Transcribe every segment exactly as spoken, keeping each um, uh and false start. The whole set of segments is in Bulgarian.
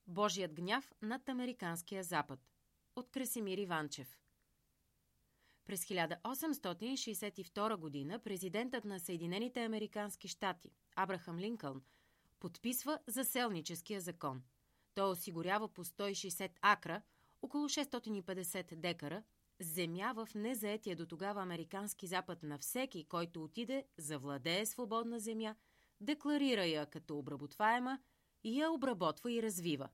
Божият гняв над американския запад от Красимир Иванчев. През хиляда осемстотин шейсет и втора година президентът на Съединените американски щати Абрахам Линкълн подписва заселническия закон. Той осигурява по сто и шейсет акра, около шестстотин и петдесет декара, земя в незаетия до тогава американски запад на всеки, който отиде, завладее свободна земя, декларира я като обработваема и я обработва и развива.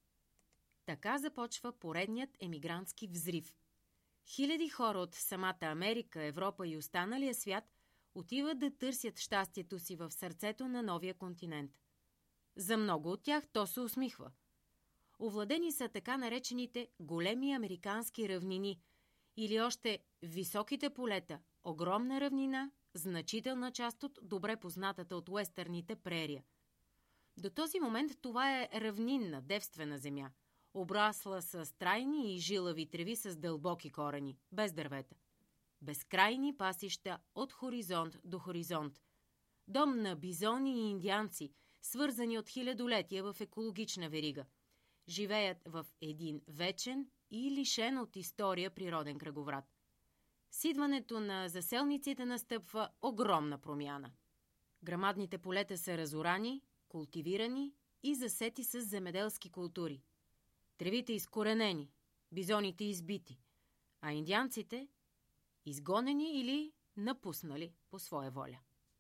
Така започва поредният емигрантски взрив. Хиляди хора от самата Америка, Европа и останалия свят отиват да търсят щастието си в сърцето на новия континент. За много от тях то се усмихва. Овладени са така наречените големи американски равнини или още високите полета, огромна равнина, значителна част от добре познатата от уестърните прерия. До този момент това е равнинна, девствена земя, обрасла с трайни и жилави треви с дълбоки корени, без дървета. Безкрайни пасища от хоризонт до хоризонт. Дом на бизони и индианци, свързани от хилядолетия в екологична верига. Живеят в един вечен и лишен от история природен кръговрат. С идването на заселниците настъпва огромна промяна. Грамадните полета са разорани, култивирани и засети с земеделски култури. Тревите изкоренени, бизоните избити, а индианците изгонени или напуснали по своя воля.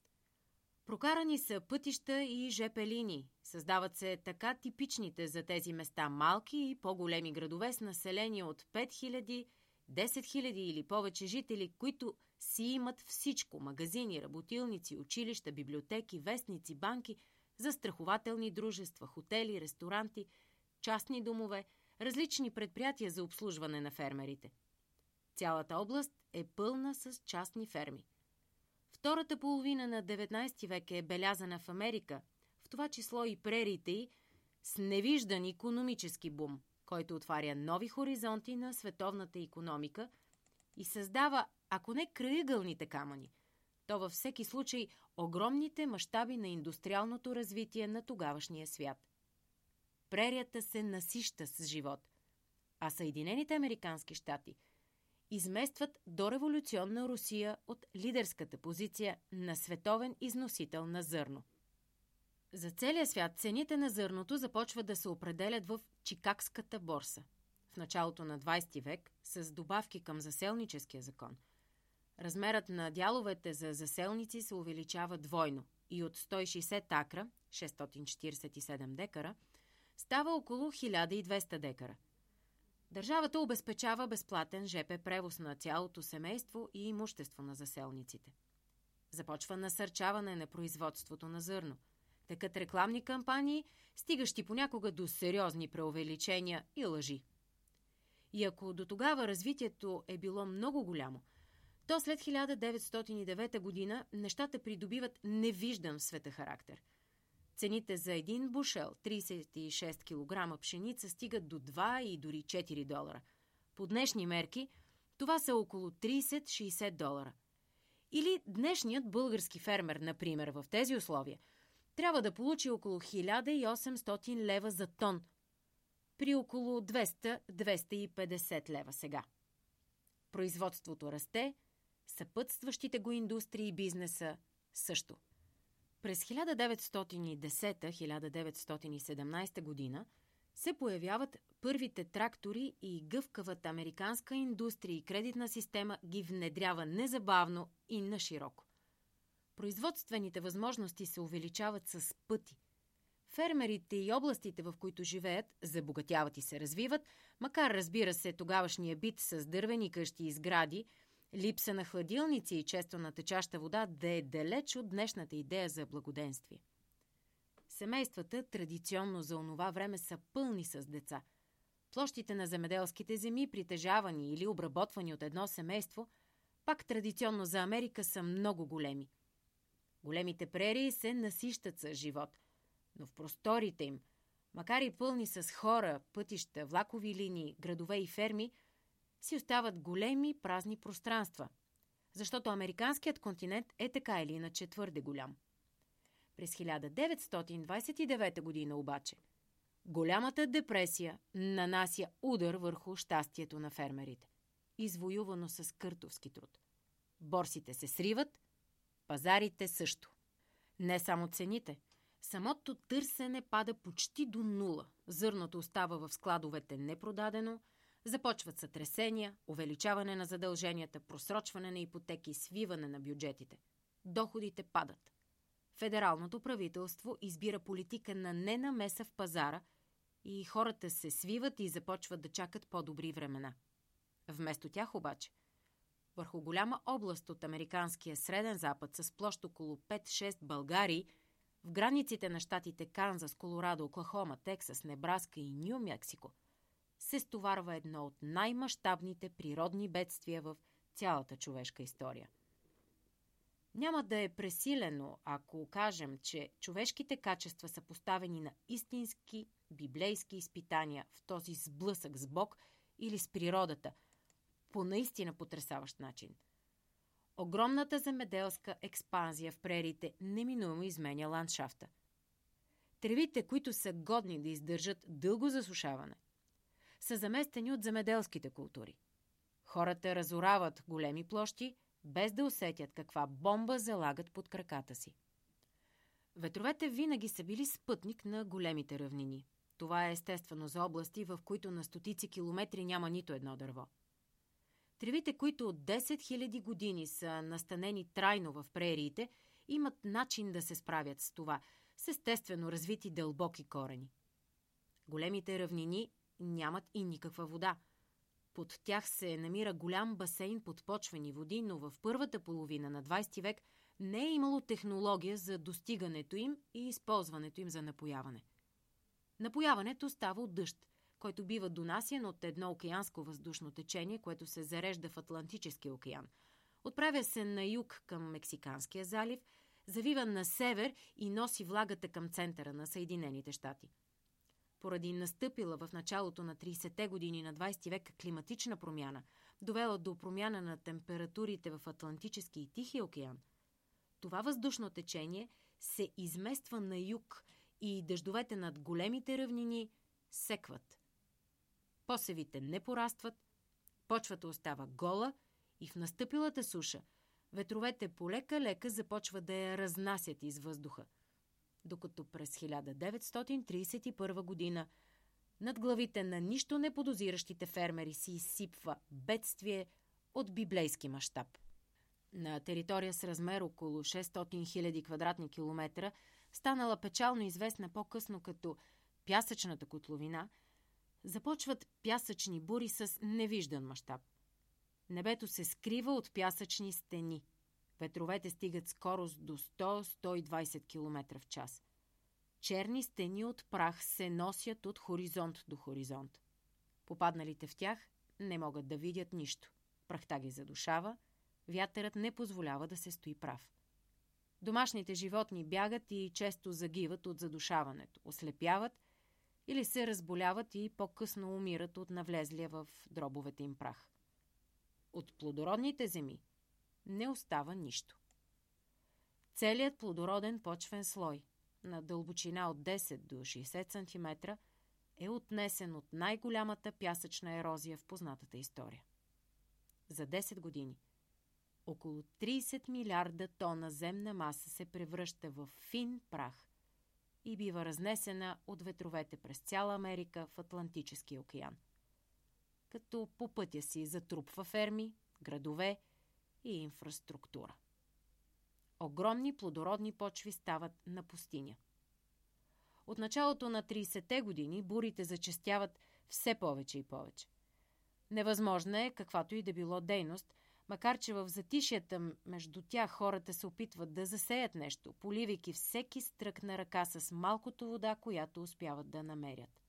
Прокарани са пътища и жп линии. Създават се така типичните за тези места малки и по-големи градове с население от пет хиляди, десет хиляди или повече жители, които си имат всичко – магазини, работилници, училища, библиотеки, вестници, банки, застрахователни дружества, хотели, ресторанти, частни домове, различни предприятия за обслужване на фермерите. Цялата област е пълна с частни ферми. Втората половина на деветнайсети век е белязана в Америка, в това число и прериите й, с невиждан икономически бум, който отваря нови хоризонти на световната икономика и създава, ако не крайъгълните камъни, то във всеки случай огромните мащаби на индустриалното развитие на тогавашния свят. Прерията се насища с живот, а Съединените американски щати изместват дореволюционна Русия от лидерската позиция на световен износител на зърно. За целия свят цените на зърното започват да се определят в Чикагската борса. В началото на двайсети век, с добавки към заселническия закон, размерът на дяловете за заселници се увеличава двойно и от сто и шейсет акра, шестстотин четирийсет и седем декара, става около хиляда и двеста декара. Държавата обезпечава безплатен жп превоз на цялото семейство и имущество на заселниците. Започва насърчаване на производството на зърно. Текат рекламни кампании, стигащи понякога до сериозни преувеличения и лъжи. И ако до тогава развитието е било много голямо, то след хиляда деветстотин и девета година нещата придобиват невиждан в света характер. Цените за един бушел, трийсет и шест килограма пшеница, стигат до два и дори четири долара. По днешни мерки това са около трийсет-шейсет долара. Или днешният български фермер, например, в тези условия, трябва да получи около хиляда и осемстотин лева за тон, при около двеста до двеста и петдесет лева сега. Производството расте, съпътстващите го индустрии и бизнеса също. През хиляда деветстотин и десета до хиляда деветстотин и седемнайсета година се появяват първите трактори и гъвкавата американска индустрия и кредитна система ги внедрява незабавно и нашироко. Производствените възможности се увеличават с пъти. Фермерите и областите, в които живеят, забогатяват и се развиват, макар, разбира се, тогавашния бит с дървени къщи и сгради, липса на хладилници и често на течаща вода да е далеч от днешната идея за благоденствие. Семействата традиционно за онова време са пълни с деца. Площите на земеделските земи, притежавани или обработвани от едно семейство, пак традиционно за Америка са много големи. Големите прерии се насищат с живот, но в просторите им, макар и пълни с хора, пътища, влакови линии, градове и ферми, си остават големи празни пространства, защото американският континент е така или иначе твърде голям. През хиляда деветстотин двайсет и девета година обаче Голямата депресия нанася удар върху щастието на фермерите, извоювано с къртовски труд. Борсите се сриват, пазарите също. Не само цените. Самото търсене пада почти до нула. Зърното остава в складовете непродадено, започват сътресения, увеличаване на задълженията, просрочване на ипотеки, свиване на бюджетите. Доходите падат. Федералното правителство избира политика на ненамеса в пазара и хората се свиват и започват да чакат по-добри времена. Вместо тях обаче, върху голяма област от американския Среден Запад с площ около пет-шест Българии, в границите на щатите Канзас, Колорадо, Оклахома, Тексас, Небраска и Ню Мексико, се стоварва едно от най-мащабните природни бедствия в цялата човешка история. Няма да е пресилено, ако кажем, че човешките качества са поставени на истински библейски изпитания в този сблъсък с Бог или с природата, по наистина потресаващ начин. Огромната земеделска експанзия в прериите неминуемо изменя ландшафта. Тревите, които са годни да издържат дълго засушаване, са заместени от земеделските култури. Хората разорават големи площи, без да усетят каква бомба залагат под краката си. Ветровете винаги са били спътник на големите равнини. Това е естествено за области, в които на стотици километри няма нито едно дърво. Тревите, които от десет хиляди години са настанени трайно в прериите, имат начин да се справят с това, с естествено развити дълбоки корени. Големите равнини нямат и никаква вода. Под тях се намира голям басейн подпочвени води, но в първата половина на двадесети век не е имало технология за достигането им и използването им за напояване. Напояването става от дъжд, който бива донасян от едно океанско въздушно течение, което се зарежда в Атлантическия океан. Отправя се на юг към Мексиканския залив, завива на север и носи влагата към центъра на Съединените щати. Поради настъпила в началото на тридесетте години на двадесети век климатична промяна, довела до промяна на температурите в Атлантически и Тихия океан, това въздушно течение се измества на юг и дъждовете над големите равнини секват. Посевите не порастват, почвата остава гола и в настъпилата суша ветровете полека-лека започват да я разнасят из въздуха, докато през хиляда деветстотин тридесет и първа година над главите на нищо не подозиращите фермери си изсипва бедствие от библейски мащаб. На територия с размер около шестстотин хиляди квадратни километра, станала печално известна по-късно като пясъчната котловина, започват пясъчни бури с невиждан мащаб. Небето се скрива от пясъчни стени. Ветровете стигат скорост до сто до сто и двадесет километра в час. Черни стени от прах се носят от хоризонт до хоризонт. Попадналите в тях не могат да видят нищо. Прахта ги задушава, вятърът не позволява да се стои прав. Домашните животни бягат и често загиват от задушаването, ослепяват или се разболяват и по-късно умират от навлезлия в дробовете им прах. От плодородните земи не остава нищо. Целият плодороден почвен слой на дълбочина от десет до шейсет сантиметра е отнесен от най-голямата пясъчна ерозия в познатата история. За десет години около тридесет милиарда тона земна маса се превръща в фин прах и бива разнесена от ветровете през цяла Америка в Атлантическия океан, като по пътя си затрупва ферми, градове и инфраструктура. Огромни плодородни почви стават на пустиня. От началото на тридесетте години бурите зачестяват все повече и повече. Невъзможна е каквато и да било дейност, макар че в затишията между тях хората се опитват да засеят нещо, поливайки всеки стрък на ръка с малкото вода, която успяват да намерят.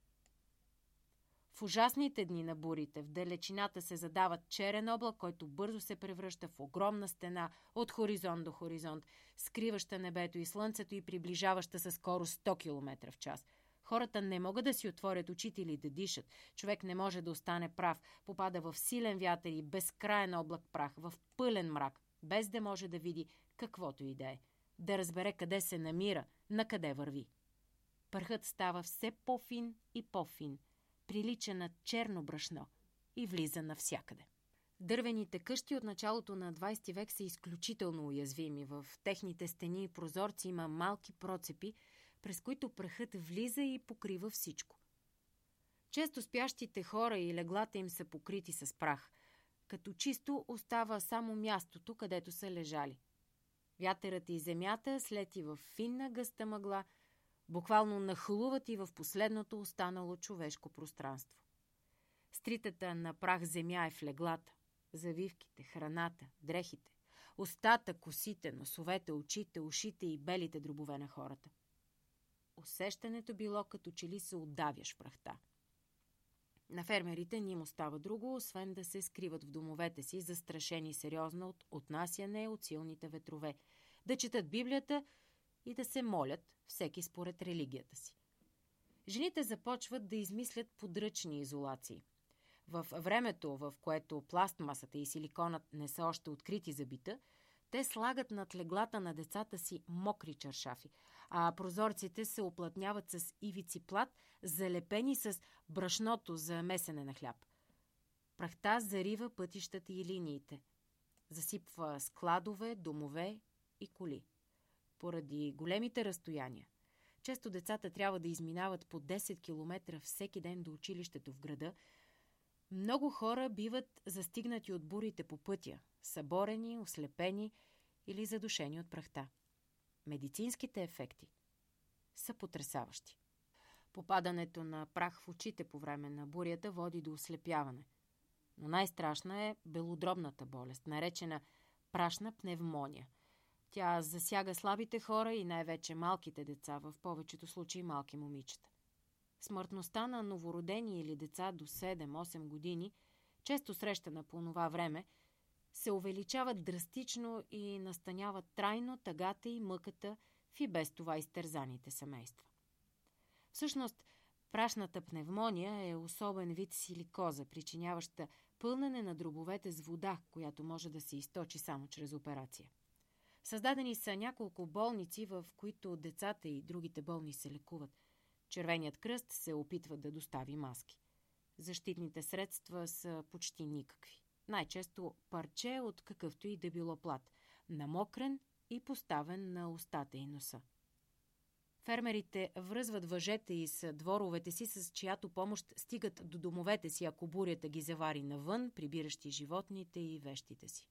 В ужасните дни на бурите в далечината се задава черен облак, който бързо се превръща в огромна стена от хоризонт до хоризонт, скриваща небето и слънцето и приближаваща със скорост сто километра в час. Хората не могат да си отворят очите или да дишат. Човек не може да остане прав. Попада в силен вятър и безкраен облак прах, в пълен мрак, без да може да види каквото и да е. Да разбере къде се намира, на къде върви. Прахът става все по-фин и по-фин, прилича на черно брашно и влиза навсякъде. Дървените къщи от началото на двадесети век са изключително уязвими. В техните стени и прозорци има малки процепи, през които прахът влиза и покрива всичко. Често спящите хора и леглата им са покрити с прах, като чисто остава само мястото, където са лежали. Вятърът и земята, слети в финна гъста мъгла, буквално нахлуват и в последното останало човешко пространство. Стритата на прах земя е в леглата, завивките, храната, дрехите, устата, косите, носовете, очите, ушите и белите дробове на хората. Усещането било като че ли се отдавяш в прахта. На фермерите не им остава друго, освен да се скриват в домовете си, застрашени сериозно от отнасяне от силните ветрове, да четат Библията и да се молят, всеки според религията си. Жените започват да измислят подръчни изолации. В времето, в което пластмасата и силиконът не са още открити за бита, те слагат над леглата на децата си мокри чаршафи, а прозорците се оплътняват с ивици плат, залепени с брашното за месене на хляб. Прахта зарива пътищата и линиите. Засипва складове, домове и коли. Поради големите разстояния, често децата трябва да изминават по десет километра всеки ден до училището в града. Много хора биват застигнати от бурите по пътя, съборени, ослепени или задушени от прахта. Медицинските ефекти са потресаващи. Попадането на прах в очите по време на бурята води до ослепяване. Но най-страшна е белодробната болест, наречена прашна пневмония. Тя засяга слабите хора и най-вече малките деца, в повечето случаи малки момичета. Смъртността на новородени или деца до седем-осем години, често срещана по това време, се увеличават драстично и настаняват трайно тъгата и мъката в и без това изтерзаните семейства. Всъщност, прашната пневмония е особен вид силикоза, причиняваща пълнене на дробовете с вода, която може да се източи само чрез операция. Създадени са няколко болници, в които децата и другите болни се лекуват. Червеният кръст се опитва да достави маски. Защитните средства са почти никакви. Най-често парче от какъвто и да било плат, намокрен и поставен на устата и носа. Фермерите връзват въжете из дворовете си, с чиято помощ стигат до домовете си, ако бурята ги завари навън, прибиращи животните и вещите си.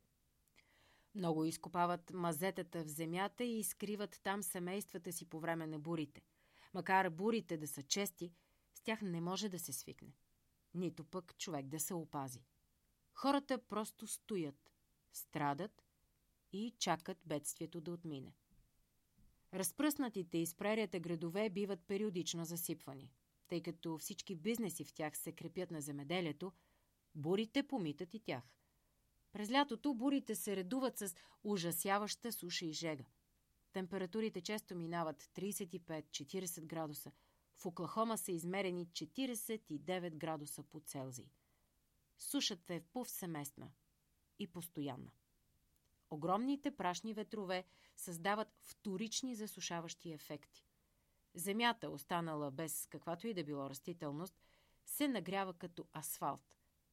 Много изкопават мазетата в земята и скриват там семействата си по време на бурите. Макар бурите да са чести, с тях не може да се свикне. Нито пък човек да се опази. Хората просто стоят, страдат и чакат бедствието да отмине. Разпръснатите из прерията градове биват периодично засипвани. Тъй като всички бизнеси в тях се крепят на земеделието, бурите помитат и тях. През лятото бурите се редуват с ужасяваща суша и жега. Температурите често минават тридесет и пет до четиридесет градуса. В Оклахома са измерени четиридесет и девет градуса по Целзий. Сушата е повсеместна и постоянна. Огромните прашни ветрове създават вторични засушаващи ефекти. Земята, останала без каквато и да било растителност, се нагрява като асфалт.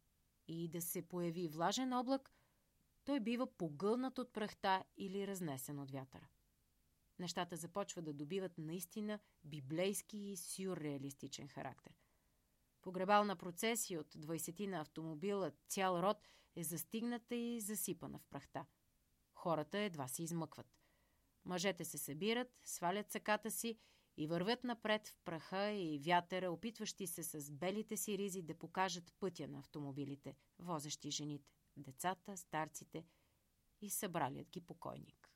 И да се появи влажен облак, той бива погълнат от прахта или разнесен от вятъра. Нещата започват да добиват наистина библейски и сюрреалистичен характер. Погребална процесия от двайсетина автомобила, цял род е застигната и засипана в прахта. Хората едва се измъкват. Мъжете се събират, свалят саката си и вървят напред в праха и вятъра, опитващи се с белите си ризи да покажат пътя на автомобилите, возещи жените, децата, старците и събралият ги покойник.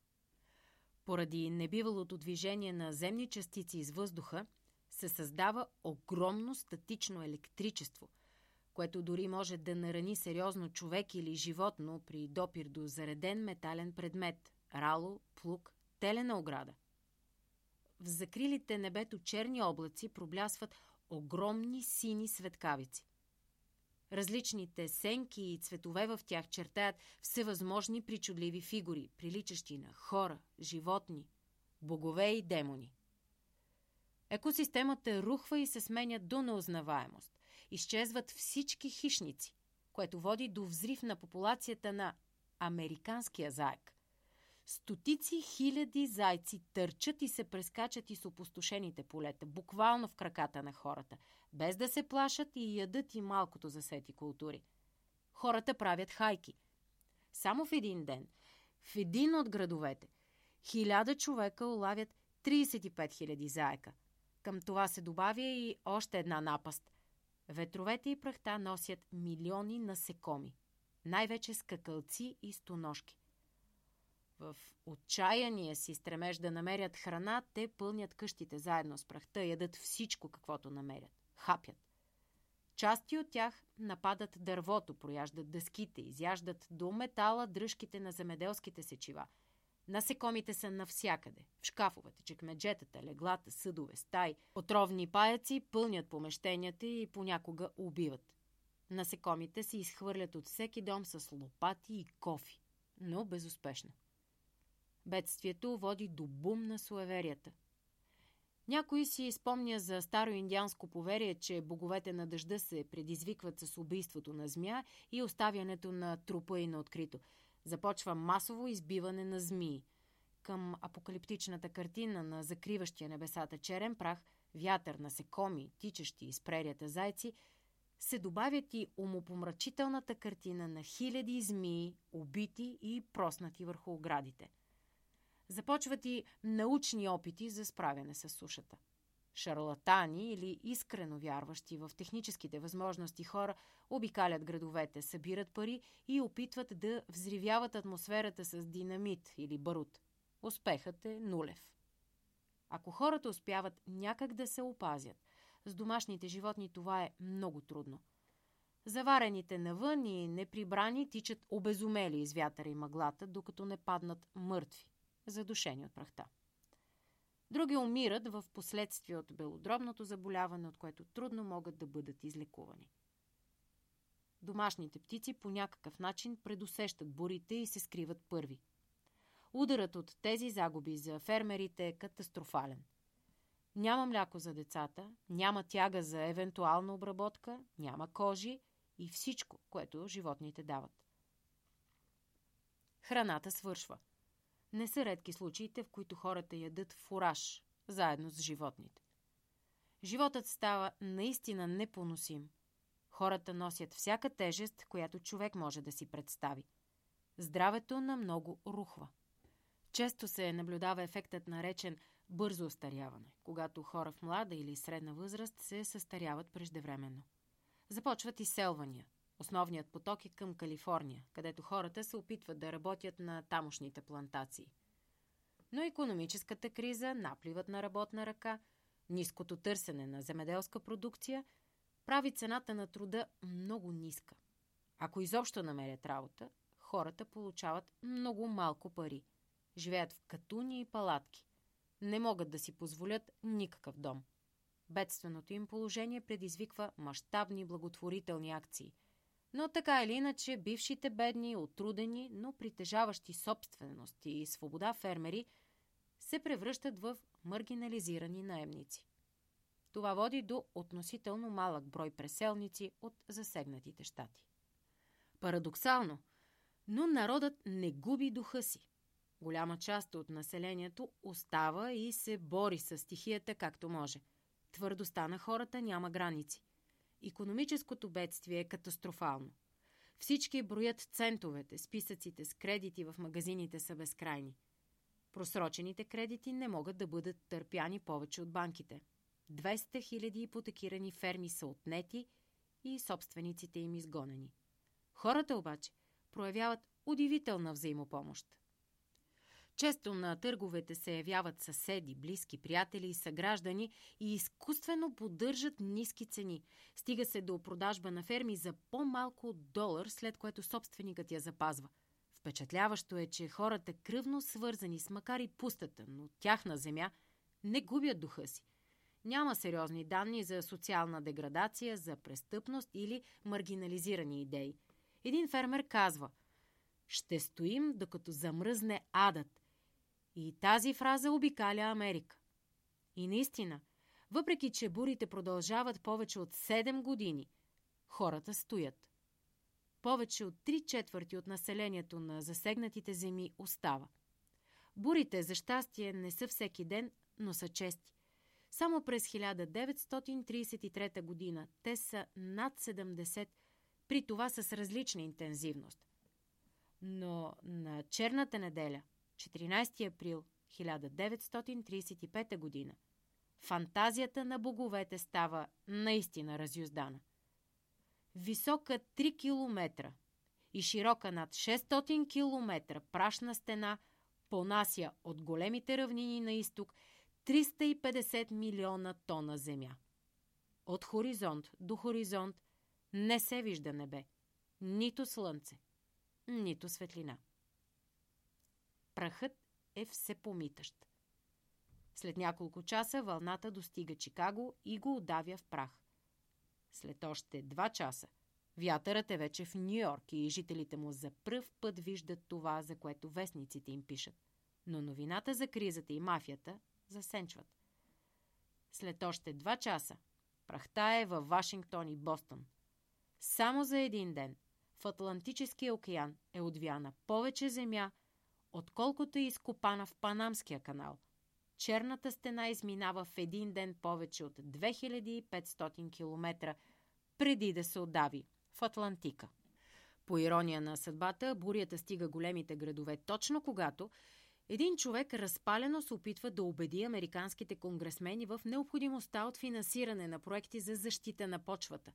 Поради небивалото движение на земни частици из въздуха се създава огромно статично електричество, което дори може да нарани сериозно човек или животно при допир до зареден метален предмет – рало, плуг, телена ограда. В закрилите небето черни облаци проблясват огромни сини светкавици. Различните сенки и цветове в тях чертаят всевъзможни причудливи фигури, приличащи на хора, животни, богове и демони. Екосистемата рухва и се сменя до неузнаваемост. Изчезват всички хищници, което води до взрив на популацията на американския заек. Стотици хиляди зайци търчат и се прескачат из опустошените полета, буквално в краката на хората, без да се плашат и ядат и малкото засети култури. Хората правят хайки. Само в един ден, в един от градовете, хиляда човека улавят тридесет и пет хиляди заека. Към това се добавя и още една напаст. Ветровете и прахта носят милиони насекоми, най-вече скакалци и стоножки. В отчаяния си стремеж да намерят храна, те пълнят къщите заедно с прахта, ядат всичко, каквото намерят, хапят. Части от тях нападат дървото, прояждат дъските, изяждат до метала дръжките на земеделските сечива. Насекомите са навсякъде. В шкафовете, чекмеджетата, леглата, съдове, стаи. Отровни паяци пълнят помещенията и понякога убиват. Насекомите се изхвърлят от всеки дом с лопати и кофи, но безуспешно. Бедствието води до бум на суеверията. Някой си спомня за старо индианско поверие, че боговете на дъжда се предизвикват с убийството на змия и оставянето на трупа и на открито. Започва масово избиване на змии. Към апокалиптичната картина на закриващия небесата черен прах, вятър, насекоми, тичащи из прерията зайци, се добавят и умопомрачителната картина на хиляди змии, убити и проснати върху оградите. Започват и научни опити за справяне с сушата. Шарлатани или искрено вярващи в техническите възможности хора обикалят градовете, събират пари и опитват да взривяват атмосферата с динамит или барут. Успехът е нулев. Ако хората успяват някак да се опазят, с домашните животни това е много трудно. Заварените навън и неприбрани тичат обезумели из вятъра и мъглата, докато не паднат мъртви, задушени от прахта. Други умират в последствие от белодробното заболяване, от което трудно могат да бъдат излекувани. Домашните птици по някакъв начин предусещат бурите и се скриват първи. Ударът от тези загуби за фермерите е катастрофален. Няма мляко за децата, няма тяга за евентуална обработка, няма кожи и всичко, което животните дават. Храната свършва. Не са редки случаите, в които хората ядат фураж, заедно с животните. Животът става наистина непоносим. Хората носят всяка тежест, която човек може да си представи. Здравето на много рухва. Често се наблюдава ефектът наречен бързо остаряване, когато хора в млада или средна възраст се състаряват преждевременно. Започват изселвания. Основният поток е към Калифорния, където хората се опитват да работят на тамошните плантации. Но икономическата криза, напливът на работна ръка, ниското търсене на земеделска продукция прави цената на труда много ниска. Ако изобщо намерят работа, хората получават много малко пари. Живеят в катуни и палатки. Не могат да си позволят никакъв дом. Бедственото им положение предизвиква мащабни благотворителни акции. Но така или иначе, бившите бедни, отрудени, но притежаващи собственост и свобода фермери се превръщат в маргинализирани наемници. Това води до относително малък брой преселници от засегнатите щати. Парадоксално, но народът не губи духа си. Голяма част от населението остава и се бори с стихията както може. Твърдостта на хората няма граници. Икономическото бедствие е катастрофално. Всички броят центовете, списъците с кредити в магазините са безкрайни. Просрочените кредити не могат да бъдат търпяни повече от банките. двеста хиляди ипотекирани ферми са отнети и собствениците им изгонени. Хората обаче проявяват удивителна взаимопомощ. Често на търговете се явяват съседи, близки, приятели и съграждани и изкуствено поддържат ниски цени. Стига се до продажба на ферми за по-малко от долар, след което собственикът я запазва. Впечатляващо е, че хората, кръвно свързани с макар и пустата, но тяхна земя, не губят духа си. Няма сериозни данни за социална деградация, за престъпност или маргинализирани идеи. Един фермер казва: „Ще стоим, докато замръзне адът“. И тази фраза обикаля Америка. И наистина, Въпреки че бурите продължават повече от седем години, хората стоят. Повече от три четвърти от населението на засегнатите земи остава. Бурите, за щастие, не са всеки ден, но са чести. Само през хиляда деветстотин тридесет и трета година те са над седемдесет, при това с различна интензивност. Но на черната неделя, четиринадесети април хиляда деветстотин тридесет и пета година, фантазията на боговете става наистина разюздана. Висока три километра и широка над шестстотин километра прашна стена понася от големите равнини на изток триста и петдесет милиона тона земя. От хоризонт до хоризонт не се вижда небе, нито слънце, нито светлина. Прахът е всепомитащ. След няколко часа вълната достига Чикаго и го удавя в прах. След още два часа вятърът е вече в Ню-Йорк и жителите му за пръв път виждат това, за което вестниците им пишат. Но новината за кризата и мафията засенчват. След още два часа прахта е във Вашингтон и Бостън. Само за един ден в Атлантическия океан е отвяна повече земя, отколкото е изкопана в Панамския канал. Черната стена изминава в един ден повече от две хиляди и петстотин километра, преди да се отдави в Атлантика. По ирония на съдбата, бурята стига големите градове точно когато един човек разпалено се опитва да убеди американските конгресмени в необходимостта от финансиране на проекти за защита на почвата.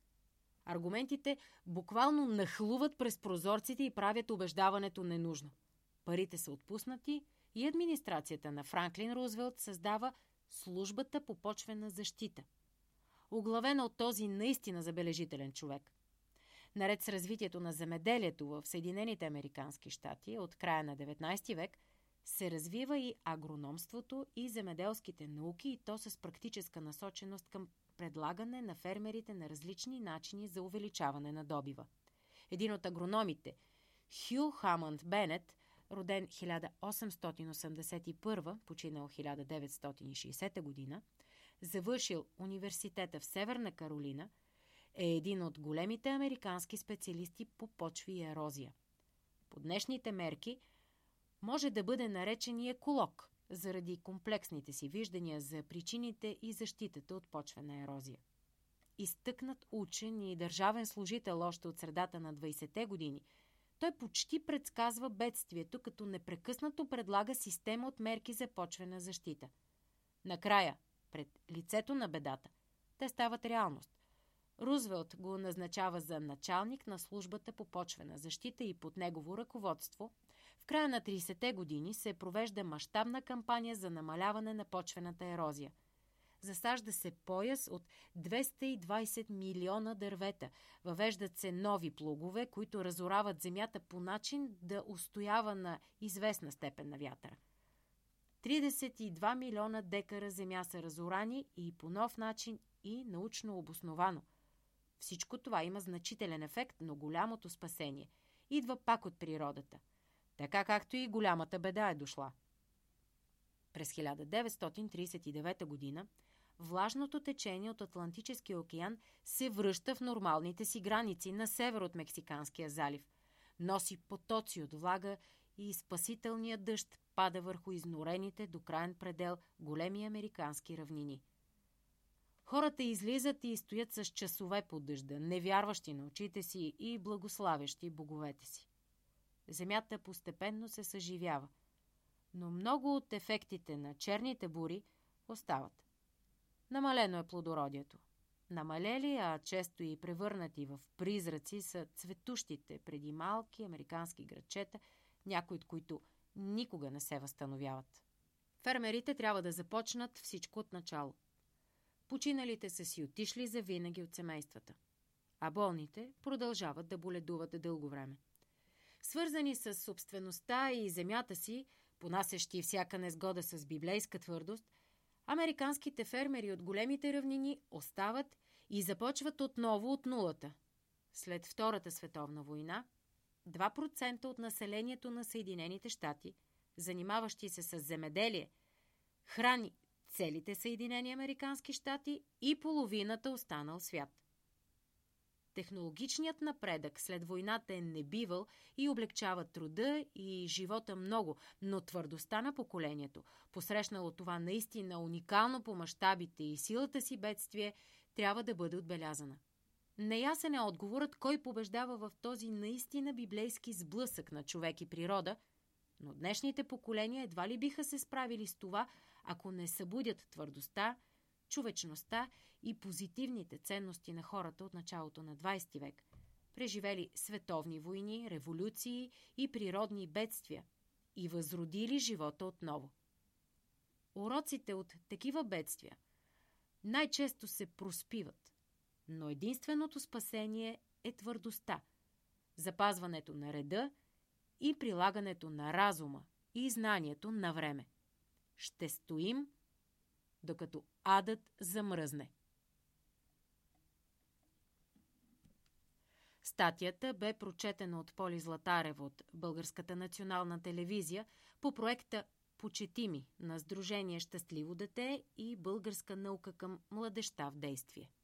Аргументите буквално нахлуват през прозорците и правят убеждаването ненужно. Парите са отпуснати и администрацията на Франклин Рузвелт създава службата по почвена защита, оглавена от този наистина забележителен човек. Наред с развитието на земеделието в Съединените американски щати от края на деветнадесети век, се развива и агрономството и земеделските науки, и то с практическа насоченост към предлагане на фермерите на различни начини за увеличаване на добива. Един от агрономите, Хю Хамънд Бенет, роден хиляда осемстотин осемдесет и първа, починал хиляда деветстотин и шейсета година, завършил университета в Северна Каролина, е един от големите американски специалисти по почви и ерозия. По днешните мерки може да бъде наречен и еколог, заради комплексните си виждания за причините и защитата от почвена ерозия. Изтъкнат учен и държавен служител още от средата на двадесетте години, той почти предсказва бедствието, като непрекъснато предлага система от мерки за почвена защита. Накрая, пред лицето на бедата, те стават реалност. Рузвелт го назначава за началник на службата по почвена защита и под негово ръководство в края на тридесетте години се провежда мащабна кампания за намаляване на почвената ерозия. Засажда се пояс от двеста и двадесет милиона дървета. Въвеждат се нови плугове, които разорават земята по начин да устоява на известна степен на вятъра. тридесет и два милиона декара земя са разорани и по нов начин и научно обосновано. Всичко това има значителен ефект, но голямото спасение идва пак от природата, така както и голямата беда е дошла. През хиляда деветстотин тридесет и девета година влажното течение от Атлантическия океан се връща в нормалните си граници на север от Мексиканския залив. Носи потоци от влага и спасителният дъжд пада върху изнурените до краен предел големи американски равнини. Хората излизат и стоят с часове под дъжда, невярващи на очите си и благославящи боговете си. Земята постепенно се съживява, но много от ефектите на черните бури остават. Намалено е плодородието. Намалели, а често и превърнати в призраци са цветущите преди малки американски градчета, някои от които никога не се възстановяват. Фермерите трябва да започнат всичко от начало. Починалите са си отишли завинаги от семействата, а болните продължават да боледуват дълго време. Свързани с собствеността и земята си, понасящи всяка незгода с библейска твърдост, американските фермери от големите равнини остават и започват отново от нулата. След Втората световна война, два процента от населението на Съединените щати, занимаващи се с земеделие, храни целите Съединени американски щати и половината останал свят. Технологичният напредък след войната е небивал и облегчава труда и живота много, но твърдостта на поколението, посрещнало това наистина уникално по мащабите и силата си бедствие, трябва да бъде отбелязана. Неясен е отговорът кой побеждава в този наистина библейски сблъсък на човек и природа, но днешните поколения едва ли биха се справили с това, ако не събудят твърдостта, човечността и позитивните ценности на хората от началото на двадесети век, преживели световни войни, революции и природни бедствия и възродили живота отново. Уроците от такива бедствия най-често се проспиват, но единственото спасение е твърдостта, запазването на реда и прилагането на разума и знанието на време. Ще стоим, докато адът замръзне. Статията бе прочетена от Поли Златарева от Българската национална телевизия по проекта "Почети ми" на Сдружение "Щастливо дете" и Българска наука към младежта в действие.